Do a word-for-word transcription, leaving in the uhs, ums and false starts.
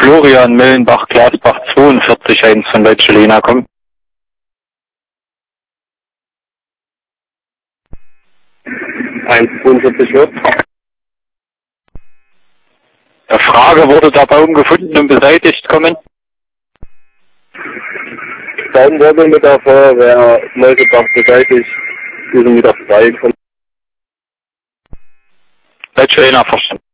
Florian Mellenbach, Glasbach zweiundvierzig eins von Deutsche Lena kommen. eins zweiundvierzig wird. Der Frage, wurde der Baum gefunden und beseitigt kommen? Baum wurde mit der Feuerwehr Meuselbach beseitigt. Wir sind wieder frei. Deutsche Lena verstanden.